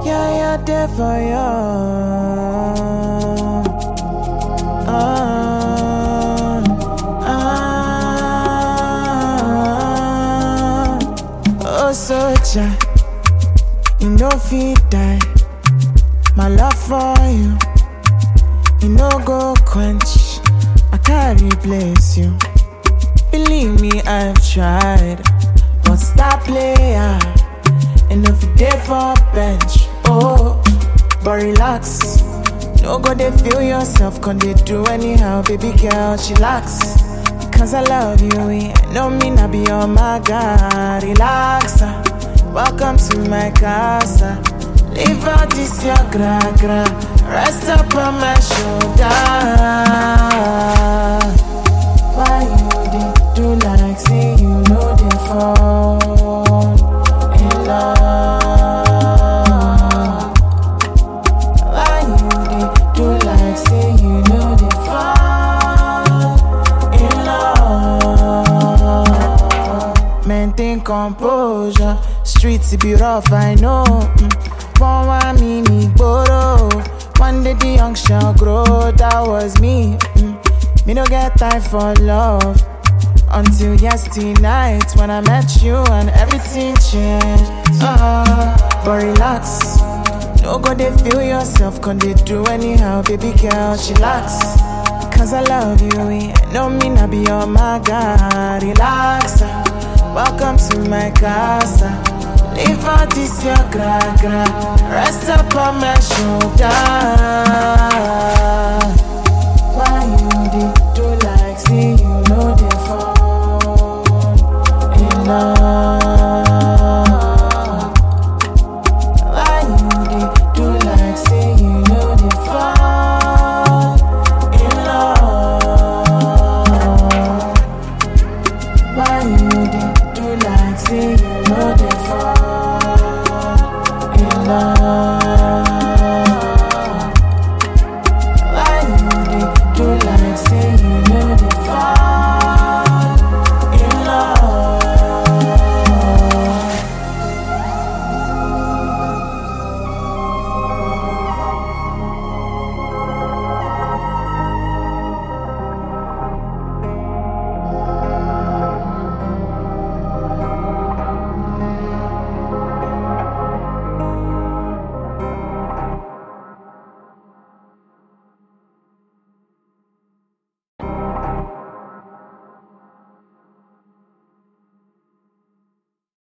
Yeah, you're there for you. Oh, soldier, you know fit die. My love for you, you no go quench. I can't replace you. Believe me, I've tried. But star player, and if you there for bench, oh, but relax. No go they feel yourself, can they do anyhow, baby girl, chillax. Cause I love you, it no mean I be on my God. Relax, welcome to my casa. Leave out this your gra. Rest up on my shoulder. Why you did do like say you know the fall in love? Why you did do like say you know the fall in love? Maintain composure. Streets it be rough, I know. One mini boro. One day the young shall grow. That was me. Me no get time for love until yesterday night when I met you and everything changed. But relax, no go they feel yourself, can they do anyhow, baby girl, chillax. Cause I love you, it no mean I be on my God. Relax, welcome to my casa. Leave out this your gra. Rest up on my shoulder. Why you did do like say you know the fall in love? Why you did do like say you know the fall in love? Why you did do like say you know the fall in love?